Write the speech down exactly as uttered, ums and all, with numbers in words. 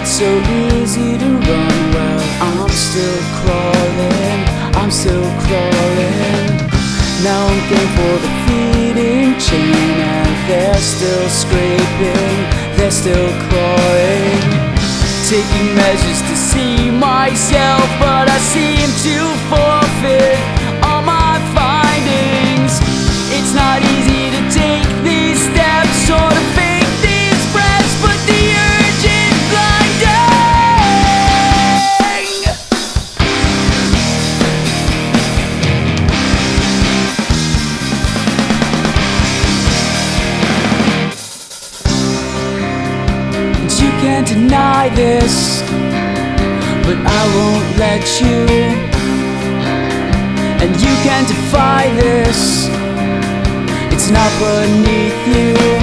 It's so easy to run, well, I'm still crawling, I'm still crawling. Now I'm going for the feeding chain, and they're still scraping, they're still clawing. Taking measures to see myself, but I seem to forfeit all my findings. It's not easy to take these steps or to fake these breaths, but the urge is blinding. And you can't deny this, but I won't let you. And you can't defy this, it's not beneath you.